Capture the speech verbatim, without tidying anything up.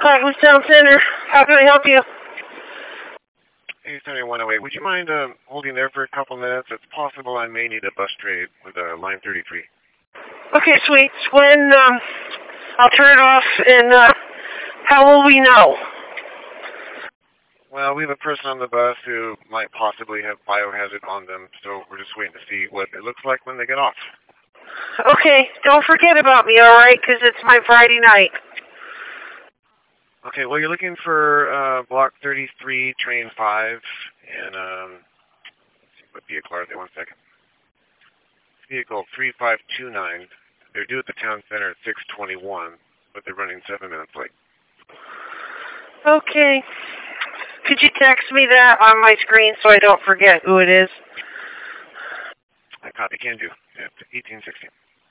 Cottonwood Town Center. How can I help you? eight seventy-one oh eight. Would you mind uh, holding there for a couple minutes? It's possible I may need a bus trade with uh, line thirty-three. Okay, sweet. When, um, I'll turn it off, and, uh, how will we know? Well, we have a person on the bus who might possibly have biohazard on them, so we're just waiting to see what it looks like when they get off. Okay, don't forget about me, all right? Because it's my Friday night. Okay, well, you're looking for uh, block thirty-three, train five, and um, let's see what vehicle are they? One second. Vehicle three five two nine. They're due at the town center at six twenty-one, but they're running seven minutes late. Okay. Could you text me that on my screen so I don't forget who it is? I copy, can do. It's eighteen sixteen.